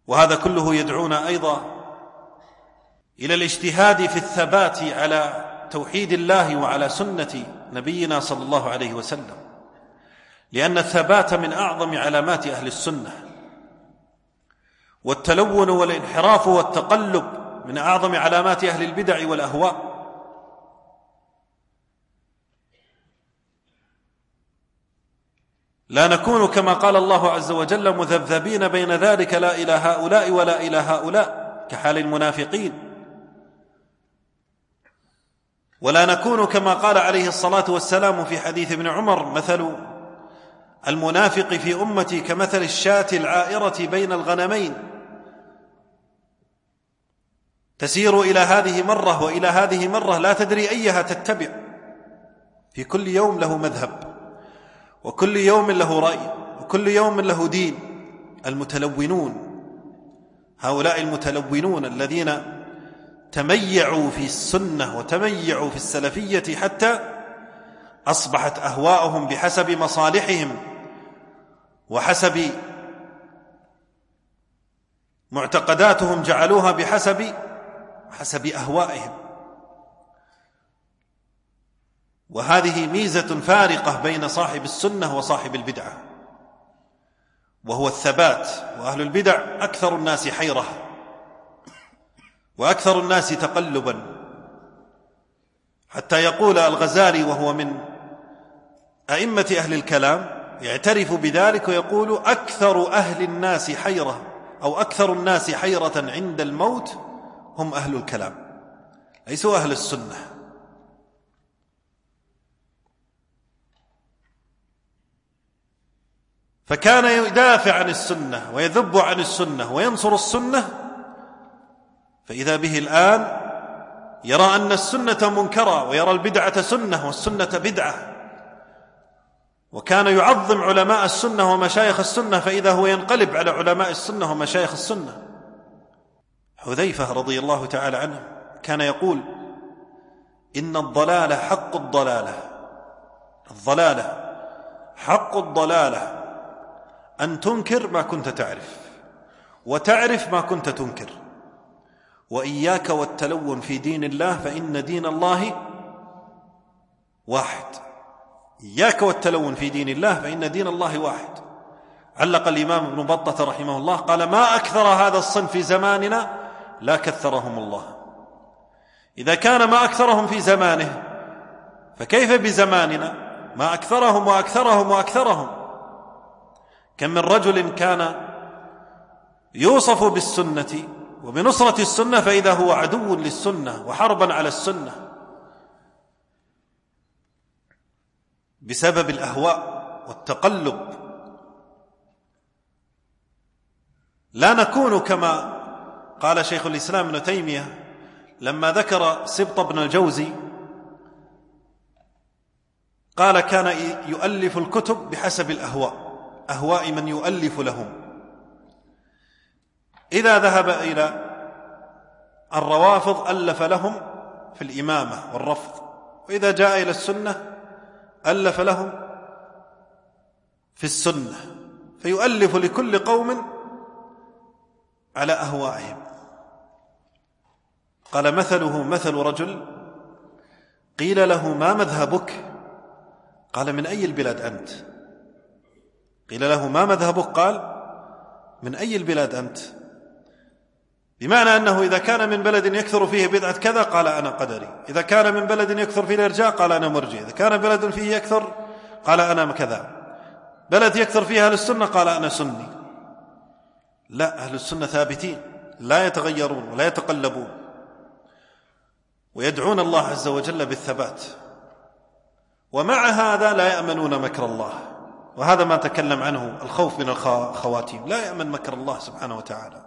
وهذا كله يدعونا أيضا إلى الاجتهاد في الثبات على توحيد الله وعلى سنة نبينا صلى الله عليه وسلم، لأن الثبات من أعظم علامات أهل السنة، والتلون والانحراف والتقلب من أعظم علامات أهل البدع والأهواء. لا نكون كما قال الله عز وجل مذبذبين بين ذلك لا إلى هؤلاء ولا إلى هؤلاء كحال المنافقين، ولا نكون كما قال عليه الصلاة والسلام في حديث ابن عمر مثل المنافق في أمتي كمثل الشاة العائرة بين الغنمين، تسير إلى هذه مرة وإلى هذه مرة لا تدري أيها تتبع، في كل يوم له مذهب، وكل يوم له رأي، وكل يوم له دين. المتلونون، هؤلاء المتلونون الذين تميعوا في السنة وتميعوا في السلفية حتى أصبحت أهواءهم بحسب مصالحهم وحسب معتقداتهم جعلوها بحسب أهوائهم. وهذه ميزة فارقة بين صاحب السنة وصاحب البدعة، وهو الثبات. وأهل البدع أكثر الناس حيرة وأكثر الناس تقلبا، حتى يقول الغزالي وهو من أئمة أهل الكلام يعترف بذلك ويقول أكثر أهل الناس حيرة أو أكثر الناس حيرة عند الموت هم أهل الكلام، ليسوا أهل السنة. فكان يدافع عن السنة ويذب عن السنة وينصر السنة، فإذا به الآن يرى أن السنة منكرة ويرى البدعة سنة والسنة بدعة، وكان يعظم علماء السنة ومشايخ السنة، فإذا هو ينقلب على علماء السنة ومشايخ السنة. حذيفة رضي الله تعالى عنه كان يقول إن الضلالة حق الضلالة، الضلالة حق الضلالة أن تنكر ما كنت تعرف وتعرف ما كنت تنكر، وإياك والتلون في دين الله فإن دين الله واحد. إياك والتلون في دين الله فإن دين الله واحد. علق الإمام ابن بطة رحمه الله قال ما أكثر هذا الصنف في زماننا لا كثرهم الله. إذا كان ما أكثرهم في زمانه فكيف بزماننا؟ ما أكثرهم وأكثرهم وأكثرهم. كم من رجل كان يوصف بالسنة وبنصرة السنة فإذا هو عدو للسنة وحربا على السنة بسبب الأهواء والتقلب. لا نكون كما قال شيخ الإسلام ابن تيمية لما ذكر سبط بن الجوزي، قال كان يؤلف الكتب بحسب الأهواء، أهواء من يؤلف لهم. إذا ذهب إلى الروافض ألف لهم في الإمامة والرفض، وإذا جاء إلى السنة ألف لهم في السنة، فيؤلف لكل قوم على أهوائهم. قال مثله مثل رجل قيل له ما مذهبك؟ قال من أي البلاد أنت؟ قيل له ما مذهبك؟ قال من أي البلاد أنت؟ بمعنى أنه إذا كان من بلد يكثر فيه بدعة كذا قال أنا قدري، إذا كان من بلد يكثر فيه الإرجاء قال أنا مرجئ، إذا كان بلد فيه يكثر قال أنا كذا، بلد يكثر فيه أهل السنة قال أنا سني. لا، أهل السنة ثابتين لا يتغيرون ولا يتقلبون، ويدعون الله عز وجل بالثبات، ومع هذا لا يأمنون مكر الله. وهذا ما تكلم عنه الخوف من الخواتيم، لا يأمن مكر الله سبحانه وتعالى.